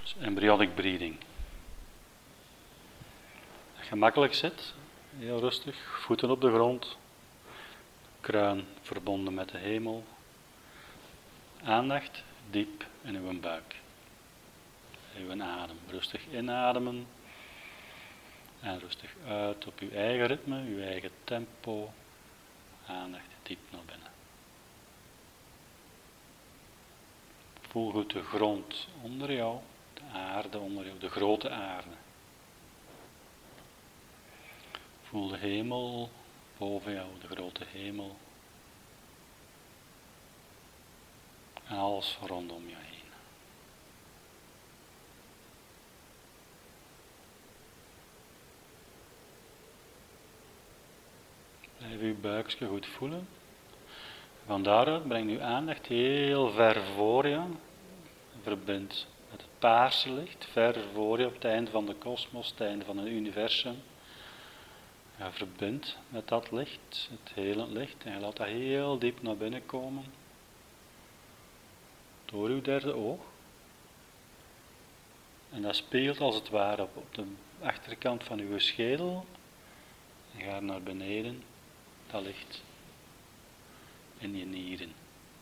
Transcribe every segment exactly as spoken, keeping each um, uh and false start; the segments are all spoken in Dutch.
Dus embryonic breathing. Dat je gemakkelijk zit, heel rustig, voeten op de grond, kruin verbonden met de hemel. Aandacht diep in uw buik. Uw adem. Rustig inademen en rustig uit op uw eigen ritme, uw eigen tempo. Aandacht diep naar binnen. Voel goed de grond onder jou, de aarde onder jou, de grote aarde. Voel de hemel boven jou, de grote hemel. En alles rondom je heen. Blijf uw buikje goed voelen. Van daaruit breng uw aandacht heel ver voor je. Verbind met het paarse licht, ver voor je op het einde van de kosmos, het einde van het universum. Je verbindt met dat licht, het helend licht, en je laat dat heel diep naar binnen komen. Door uw derde oog. En dat speelt als het ware op, op de achterkant van uw schedel. En gaat naar beneden, dat licht, in je nieren.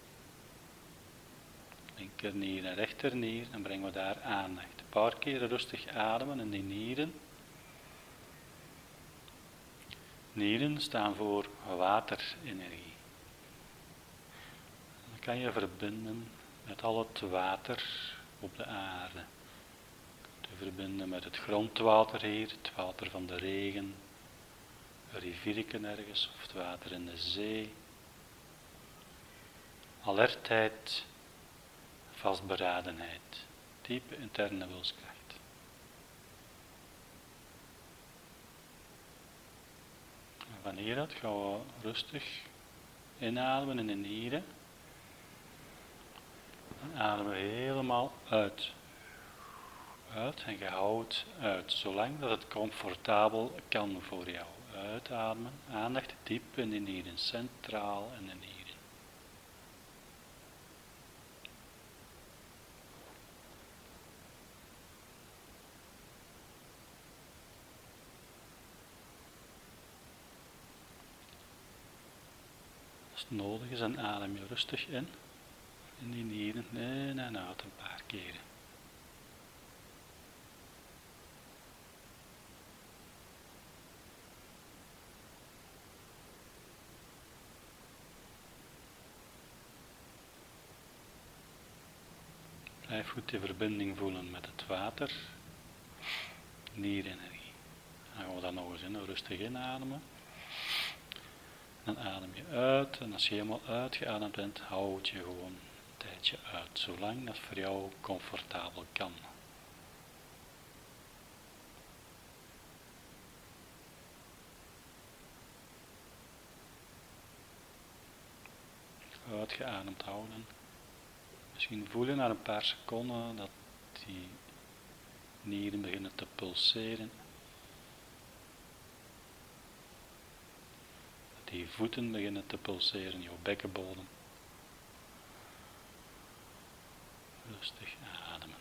Linkernier en rechternier, en brengen we daar aandacht. Een paar keer rustig ademen in die nieren. Nieren staan voor waterenergie. Dan kan je verbinden met al het water op de aarde. Te verbinden met het grondwater hier, het water van de regen, een rivierken ergens, of het water in de zee. Alertheid, vastberadenheid, diepe interne wilskracht. En van hieruit gaan we rustig inademen in de nieren. En ademen we helemaal uit. Uit en je houdt uit, zolang dat het comfortabel kan voor jou. Uitademen, aandacht diep in de nieren, centraal in de nieren. Als het nodig is, dan adem je rustig in, in die nieren, in en uit een paar keren. Blijf goed de verbinding voelen met het water, nierenergie. Dan gaan we dat nog eens in, rustig inademen. Dan adem je uit en als je helemaal uitgeademd bent, houd je gewoon een tijdje uit, zolang dat voor jou comfortabel kan. Uitgeademd houden. Misschien voel je na een paar seconden dat die nieren beginnen te pulseren. Dat die voeten beginnen te pulseren, jouw bekkenbodem. Rustig ademen.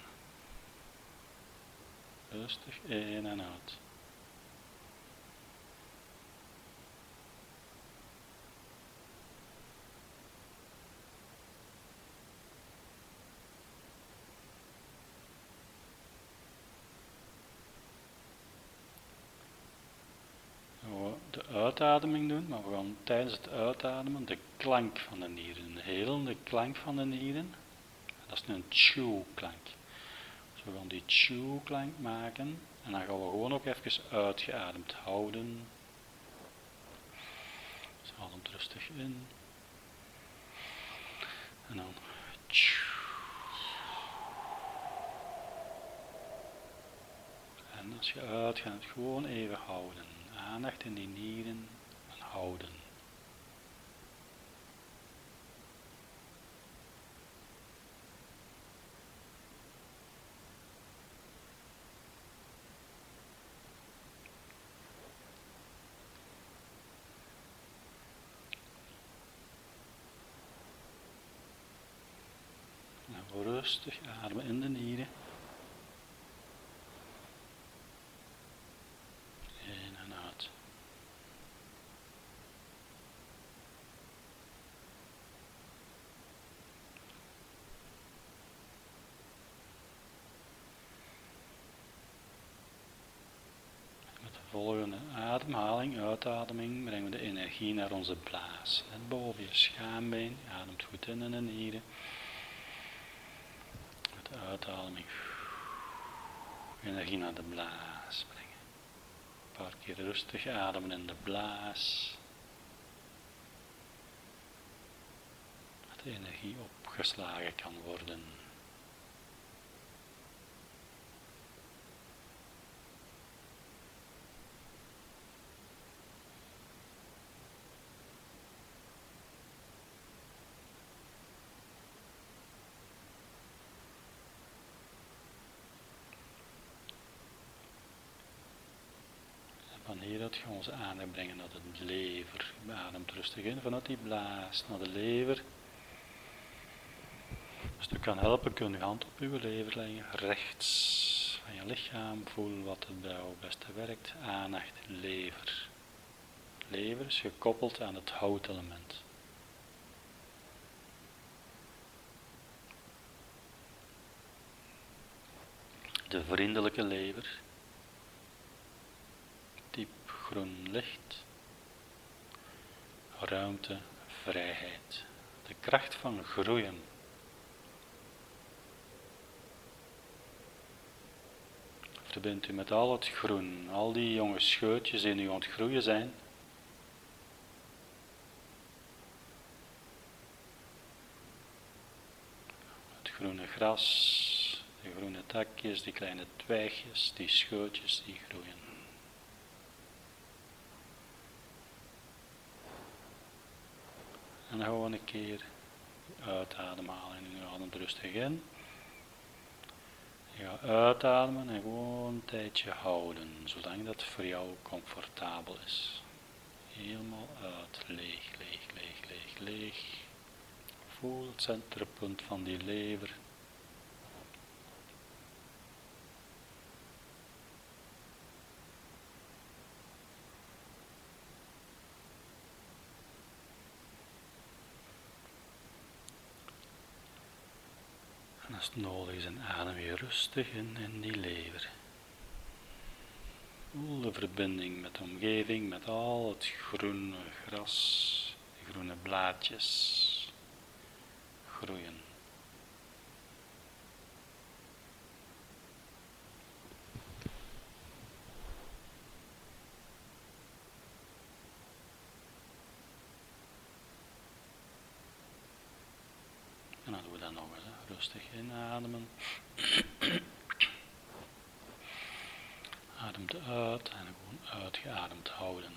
Rustig in en uit. De uitademing doen, maar we gaan tijdens het uitademen de klank van de nieren, de helende klank van de nieren. Dat is een chew-klank. Dus we gaan die chew-klank maken en dan gaan we gewoon ook even uitgeademd houden. Dus ademt rustig in. En dan chew. En als je uitgaat, gewoon even houden. Aandacht in die nieren en houden. Nou, rustig ademen in de nieren. ademhaling, uitademing, brengen we de energie naar onze blaas. Net boven je schaambeen, je ademt goed in in de nieren. Met de uitademing, energie naar de blaas brengen. Een paar keer rustig ademen in de blaas. Dat de energie opgeslagen kan worden. Van hieruit gaan we onze aandacht brengen naar de lever. Je ademt rustig in vanuit die blaas naar de lever. Als het kan helpen, kun je je hand op uw lever leggen, rechts van je lichaam. Voel wat het bij jou het beste werkt. Aandacht, lever. Lever is gekoppeld aan het houtelement. De vriendelijke lever. Diep groen licht. Ruimte, vrijheid. De kracht van groeien. Verbindt u met al het groen, al die jonge scheutjes die nu aan het groeien zijn. Het groene gras, de groene takjes, die kleine twijgjes, die scheutjes die groeien. En dan gewoon een keer uitademhalen en u ademt rustig in. Je gaat uitademen en gewoon een tijdje houden, zolang dat voor jou comfortabel is. Helemaal uit, leeg, leeg, leeg, leeg, leeg. Voel het centrumpunt van die lever. En als het nodig is, en adem je rustig in in die lever. Voel de verbinding met de omgeving, met al het groene gras, de groene blaadjes groeien. En dan doen we dat nog eens, hè. Rustig inademen. Ademt uit en gewoon uitgeademd houden.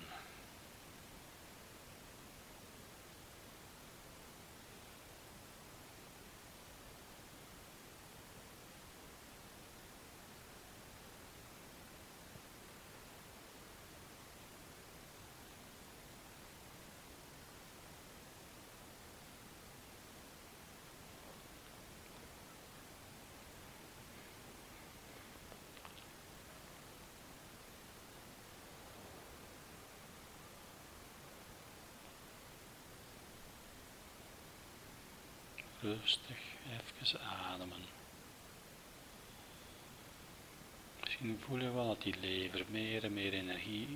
Rustig even ademen. Misschien voel je wel dat die lever meer en meer energie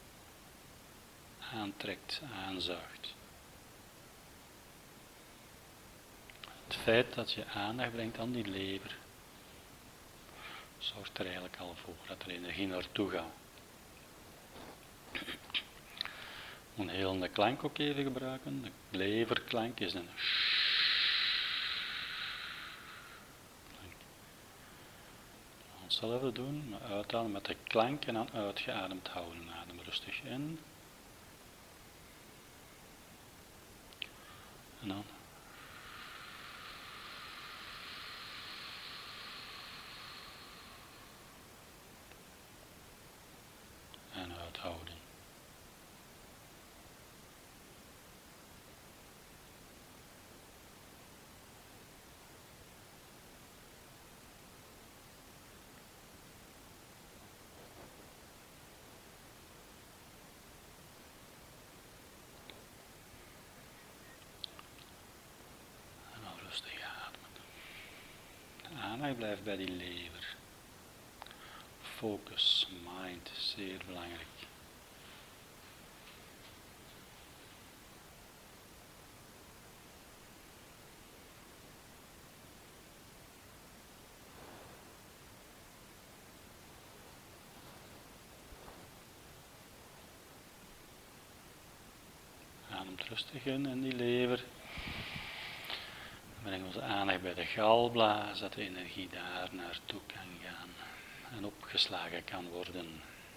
aantrekt, aanzuigt. Het feit dat je aandacht brengt aan die lever zorgt er eigenlijk al voor dat er energie naartoe gaat. Een helende klank ook even gebruiken. De leverklank is een hetzelfde doen, maar uitademen met de klank en dan uitgeademd houden. Adem rustig in. En dan. En uithouden. Rustig ademen. De aandacht blijft bij die lever. Focus, mind, zeer belangrijk. rustig in in die lever. Dan brengen we onze aandacht bij de galblaas, dat de energie daar naartoe kan gaan en opgeslagen kan worden.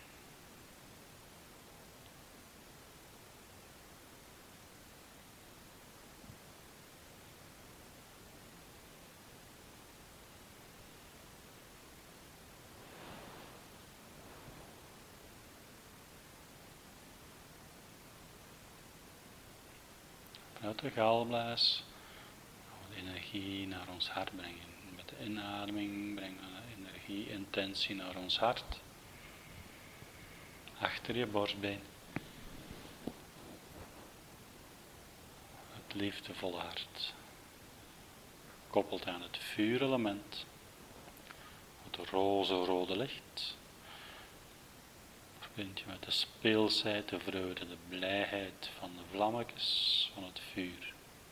Vanuit de galblaas gaan we de energie naar ons hart brengen. Met de inademing brengen we de energie, intentie naar ons hart. Achter je borstbeen. Het liefdevolle hart. Koppelt aan het vuurelement. Het roze-rode licht. Verbind je met de speelsheid, de vreugde, de blijheid van de vlammetjes van het vuur.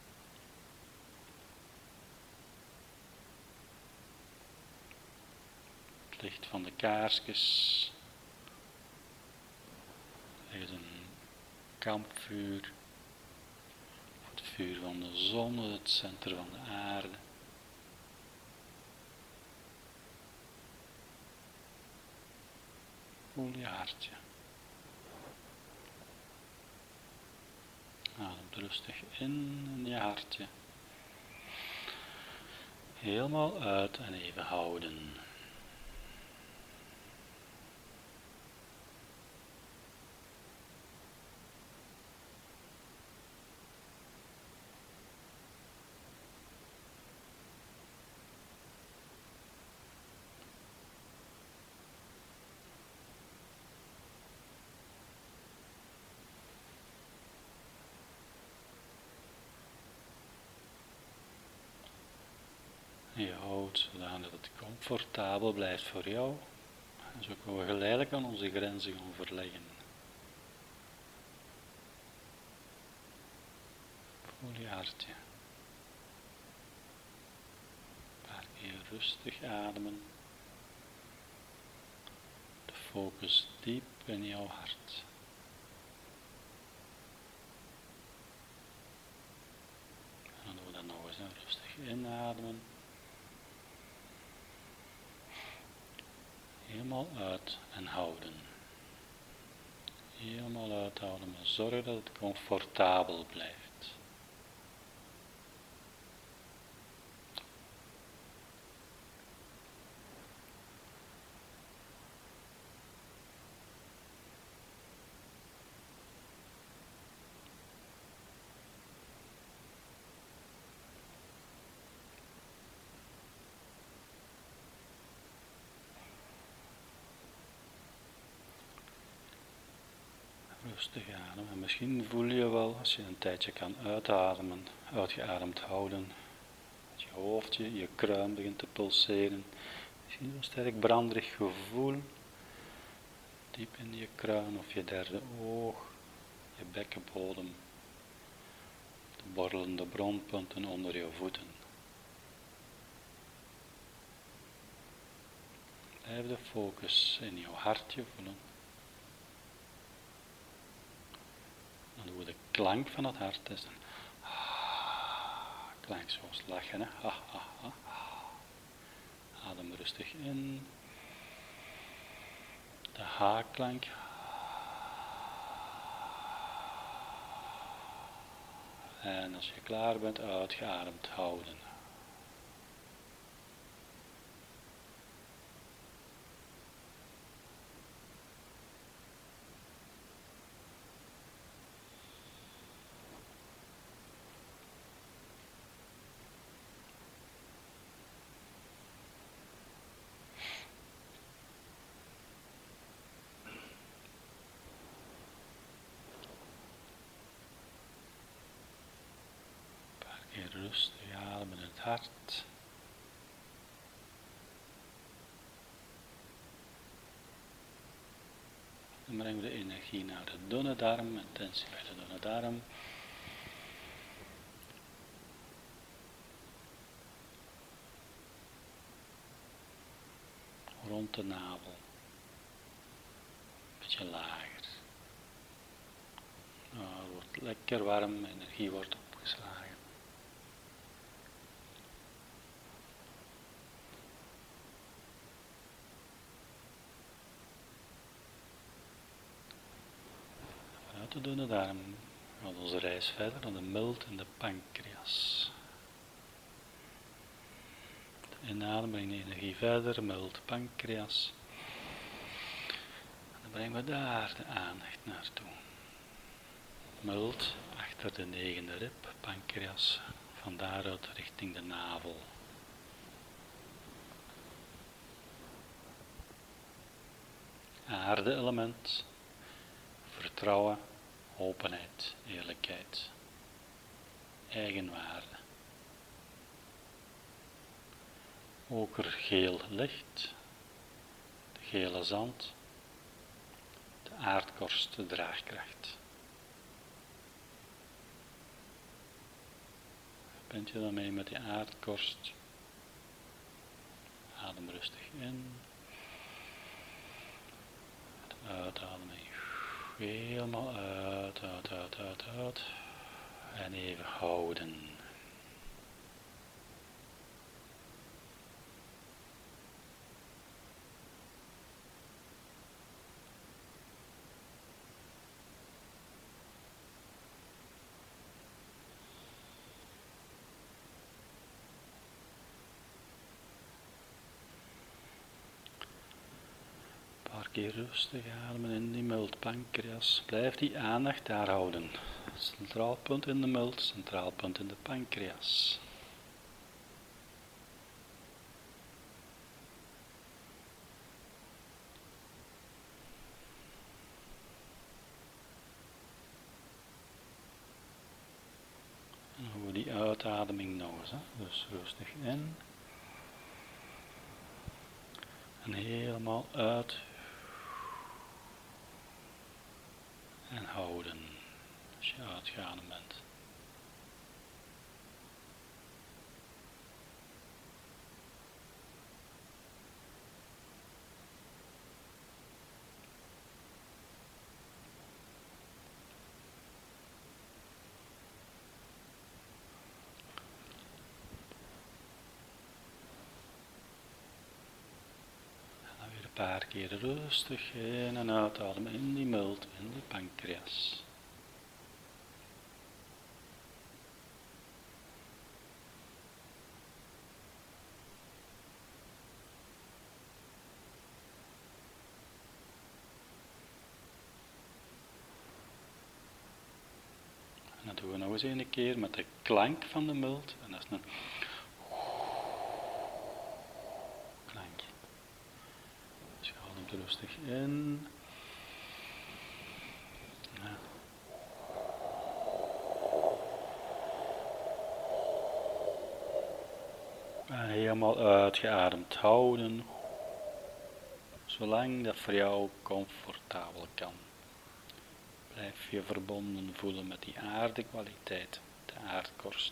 Het licht van de kaarsjes. Er is een kampvuur. Het vuur van de zon, het centrum van de aarde. Voel je hartje. Adem rustig in in je hartje. Helemaal uit en even houden. Je houdt zodanig dat het comfortabel blijft voor jou. En zo kunnen we geleidelijk aan onze grenzen gaan verleggen. Voel je hartje. Een paar keer rustig ademen. De focus diep in jouw hart. En dan doen we dat nog eens. Rustig inademen. Helemaal uit en houden. Helemaal uithouden, maar zorg dat het comfortabel blijft. Rustig ademen. En misschien voel je wel, als je een tijdje kan uitademen, uitgeademd houden, dat je hoofdje, je kruin begint te pulseren. Misschien een sterk branderig gevoel, diep in je kruin of je derde oog, je bekkenbodem, de borrelende bronpunten onder je voeten. Blijf de focus in je hartje voelen. Dan doen we de klank van het hart. Dat is een ah, klank zoals lachen. Hè? Ah, ah, ah, ah. Adem rustig in. De ha-klank. En als je klaar bent, uitgeademd houden. Rustig ademen in het hart. Dan brengen we de energie naar de dunne darm, intentie bij de dunne darm. Rond de navel. Een beetje lager. Nou, het wordt lekker warm, energie wordt opgeslagen. Vanuit de dunne darm gaat onze reis verder naar de milt en de pancreas. De inadem brengt de energie verder, milt, pancreas. En dan brengen we daar de aandacht naartoe. Milt achter de negende rib, pancreas, van daaruit richting de navel. Aarde-element, vertrouwen, openheid, eerlijkheid, eigenwaarde. Okergeel licht, de gele zand, de aardkorst, de draagkracht. Verbind je daarmee met die aardkorst. Adem rustig in. Uitademing. Helemaal uit, uit, uit, uit, uit. En even houden. Keer rustig ademen in die milt, pancreas. Blijf die aandacht daar houden. Centraal punt in de milt, centraal punt in de pancreas. En hoe die uitademing nog eens. Hè? Dus rustig in. En helemaal uit. En houden, als je uitgegaan bent. En dan weer een paar keer rustig in en uitademen in die milt, in die pancreas. En dat doen we nog eens een keer met de klank van de milt. En dat is een klank. Dus je ademt rustig in. Ja. En helemaal uitgeademd houden. Zolang dat voor jou comfortabel kan. Blijf je verbonden voelen met die aardekwaliteit, de aardkorst.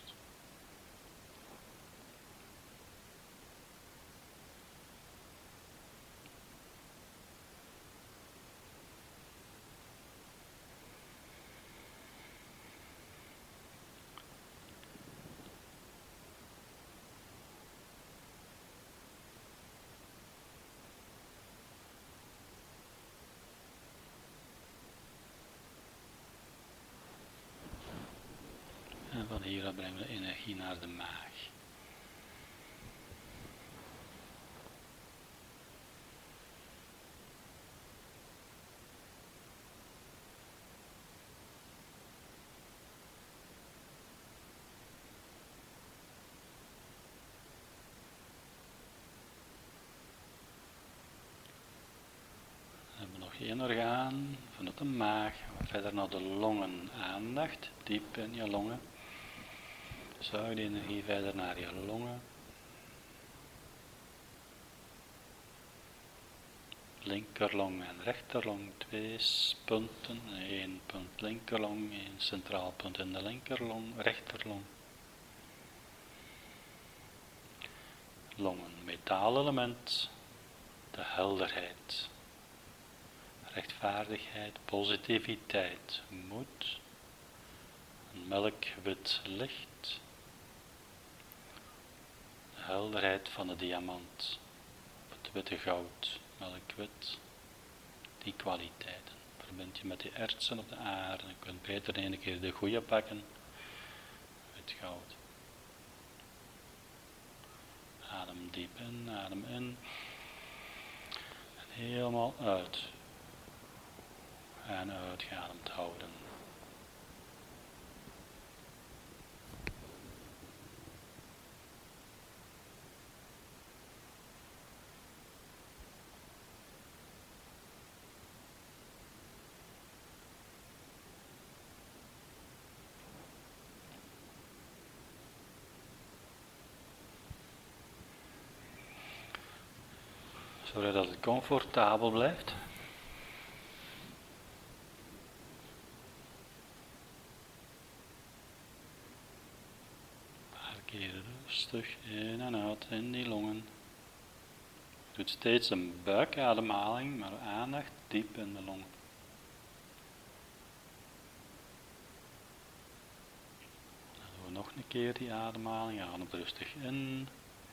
En van hieruit brengen we de energie naar de maag. Dan hebben we nog één orgaan vanuit de maag. Gaan we verder naar de longen. Aandacht, diep in je longen. Zuig de energie verder naar je longen. Linkerlong en rechterlong, twee punten. Eén punt linkerlong, één centraal punt in de linkerlong, rechterlong. Longen, metaalelement, de helderheid, rechtvaardigheid, positiviteit, moed, een melkwit licht, de helderheid van de diamant, het witte goud, melkwit, die kwaliteiten. Verbind je met die ertsen op de aarde, je kunt beter een keer de goede pakken, wit goud. Adem diep in, adem in. En helemaal uit. En uitgeademd houden. Zodat het comfortabel blijft. Een paar keer rustig in en uit in die longen. Doe steeds een buikademhaling, maar aandacht diep in de longen. Dan doen we nog een keer die ademhaling. Adem rustig in.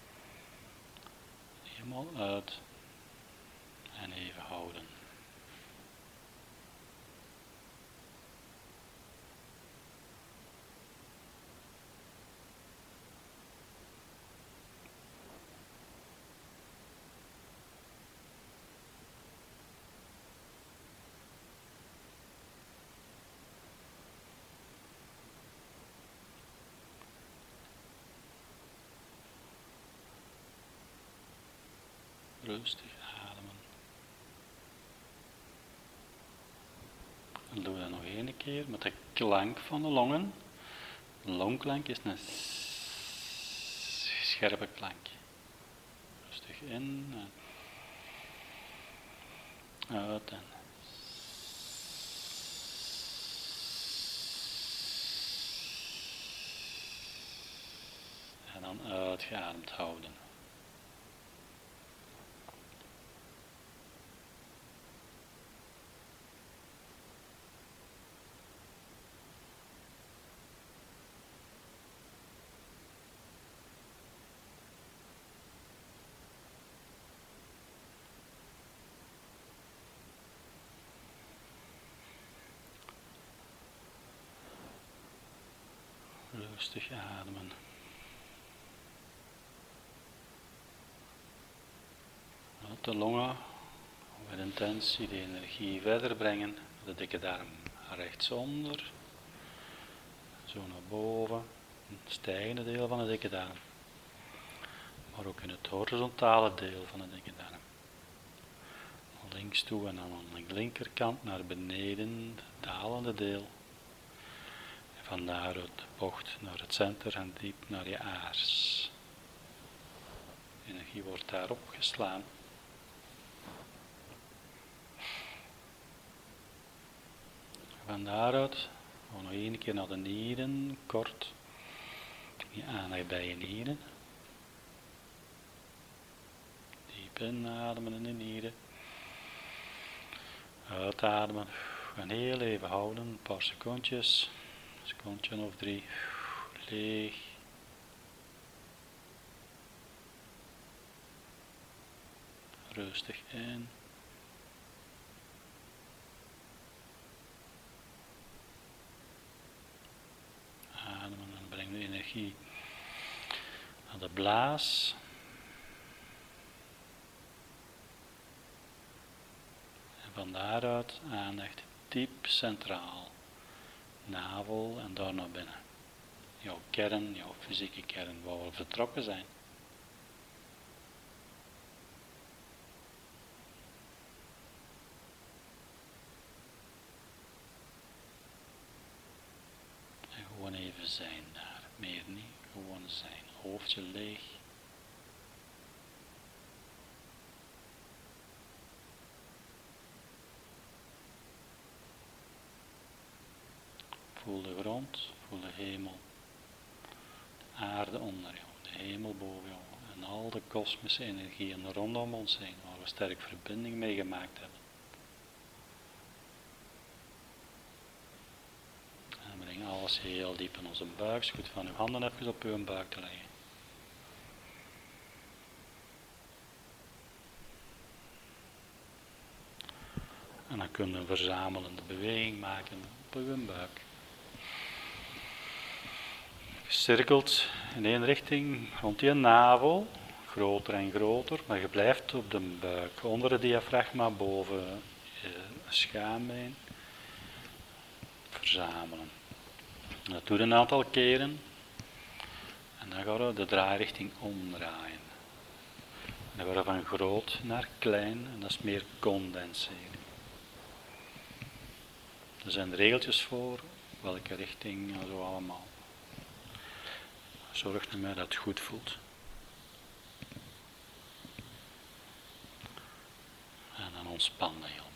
Helemaal uit. En even houden. Rustig ademen. Dan doen we dat nog één keer met de klank van de longen. De longklank is een scherpe klank. Rustig in en uit en en dan uitgeademd houden. Rustig ademen. Uit de longen, met intentie de energie verder brengen. De dikke darm rechtsonder. Zo naar boven. Het stijgende deel van de dikke darm. Maar ook in het horizontale deel van de dikke darm. Van links toe en dan aan de linkerkant naar beneden. Het dalende deel. Van daaruit de bocht naar het centrum en diep naar je aars. De energie wordt daarop geslaan. Van daaruit gewoon nog één keer naar de nieren, kort. Je aandacht bij je nieren. Diep inademen in de nieren. Uitademen. En heel even houden, een paar secondjes. Een secondje of drie. Leeg. Rustig in. Ademen en breng de energie naar de blaas. En van daaruit aandacht diep centraal. Navel en daar naar binnen. Jouw kern, jouw fysieke kern, waar we vertrokken zijn. En gewoon even zijn daar, meer niet, gewoon zijn. Hoofdje leeg. Voel de grond, voel de hemel, de aarde onder jou, de hemel boven jou en al de kosmische energieën rondom ons heen, waar we sterk verbinding mee gemaakt hebben. En breng brengen alles heel diep in onze buik. Het is goed van uw handen even op uw buik te leggen. En dan kun je een verzamelende beweging maken op uw buik. Je cirkelt in één richting rond je navel, groter en groter, maar je blijft op de buik, onder het diafragma, boven je schaambeen, verzamelen. En dat doe je een aantal keren en dan gaan we de draairichting omdraaien. En dan gaan we van groot naar klein en dat is meer condenseren. Er zijn regeltjes voor, welke richting en zo allemaal. Zorg ermee dat het goed voelt. En dan ontspannen heel.